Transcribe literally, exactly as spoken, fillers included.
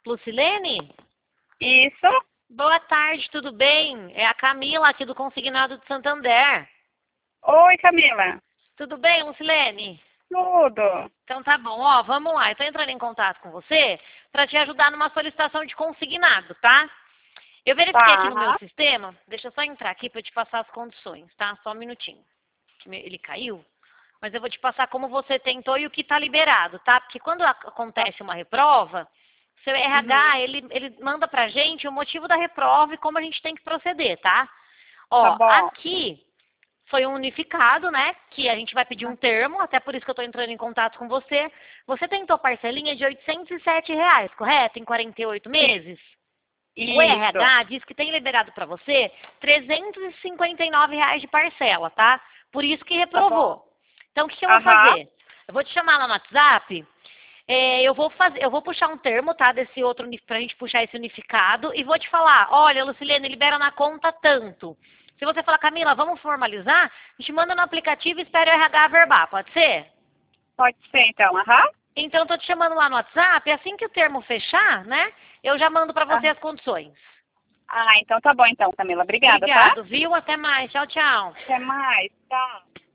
Lucilene? Isso. Boa tarde, tudo bem? É a Camila aqui do Consignado de Santander. Oi, Camila. Tudo bem, Lucilene? Tudo. Então tá bom, ó, vamos lá. Eu tô entrando em contato com você para te ajudar numa solicitação de consignado, tá? Eu verifiquei aqui no meu Tá. sistema, deixa eu só entrar aqui para te passar as condições, tá? Só um minutinho. Que me- Ele caiu, mas eu vou te passar como você tentou e o que tá liberado, tá? Porque quando ac- acontece uma reprova, seu R H, Uhum. ele, ele manda pra gente o motivo da reprova e como a gente tem que proceder, tá? Tá Ó, bom. aqui foi um unificado, né? Que a gente vai pedir um termo, até por isso que eu tô entrando em contato com você. Você tentou parcelinha de oitocentos e sete reais, correto? Em quarenta e oito meses? O Isso. R H diz que tem liberado para você trezentos e cinquenta e nove reais de parcela, tá? Por isso que Tá bom. reprovou. Então, o que, que eu vou Aham. fazer? Eu vou te chamar lá no WhatsApp, é, eu vou fazer, eu vou puxar um termo, tá? Desse outro, uni- pra gente puxar esse unificado, e vou te falar, olha, Lucilene, libera na conta tanto. Se você falar, Camila, vamos formalizar, a gente manda no aplicativo e espera o R H averbar, pode ser? Pode ser, então. Aham. Então, eu tô te chamando lá no WhatsApp, assim que o termo fechar, né? Eu já mando para Ah, você as condições. ah, então tá bom, então, Camila. Obrigada, tá? Obrigado, viu? Até mais. Tchau, tchau. Até mais. Tchau.